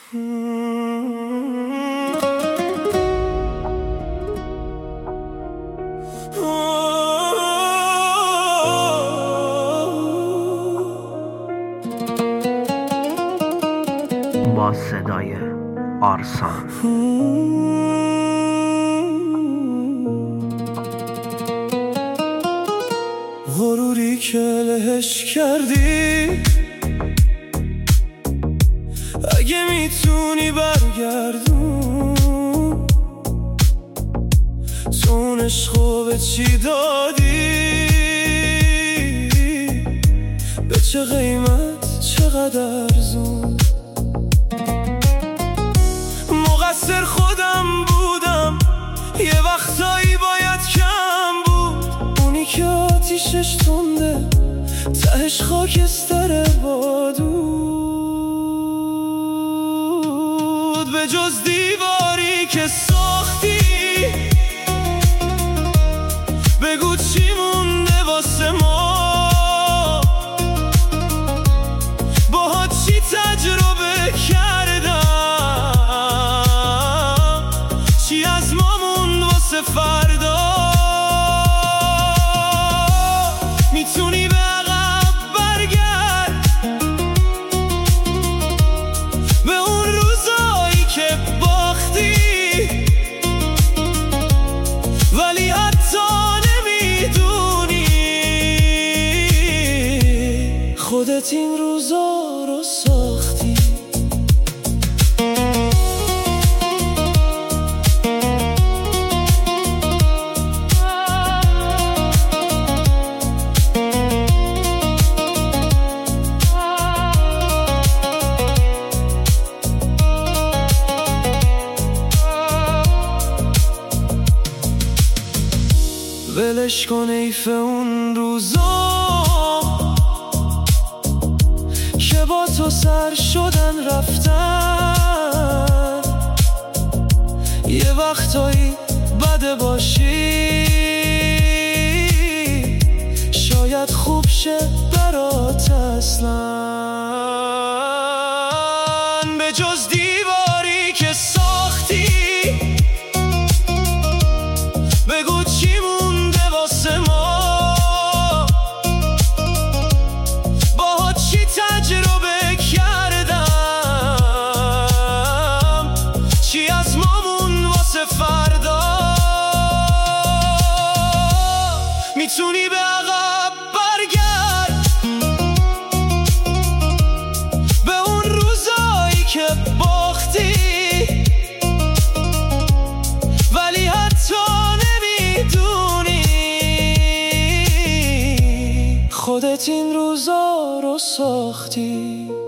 با صدای آرسان. غروری که لهش کردی، اگه میتونی برگردون، تو اون عشقو به چی دادی؟ به چه قیمت، چقدر ارزون؟ مقصر خودم بودم، یه وقتایی باید کم بود. اونی که آتیشش تنده، تهش خاکستر بادود. به جز دیواری که ساختی، بگو چی مونده واسه ما؟ باهات چی تجربه کردم، چی از ما موند واسه فردا؟ میتونی به عقب برگرد، به اون روزایی که باختی، ولی حتی نمیدونی خودت این روزا رو ساختی. ولش کن ایف اون روزا که با تو سر شدن رفتن. یه وقتایی بده باشی، شاید خوب شه برات اصلا. به جز دیواری که ساختی، بگو چی مونده واسه ما؟ باهات چی تجربه کردم، چی از ما موند واسه فردا؟ میتونی به عقب برگرد، به اون روزایی که باختی، ولی حتی خودت این روزا رو ساختی.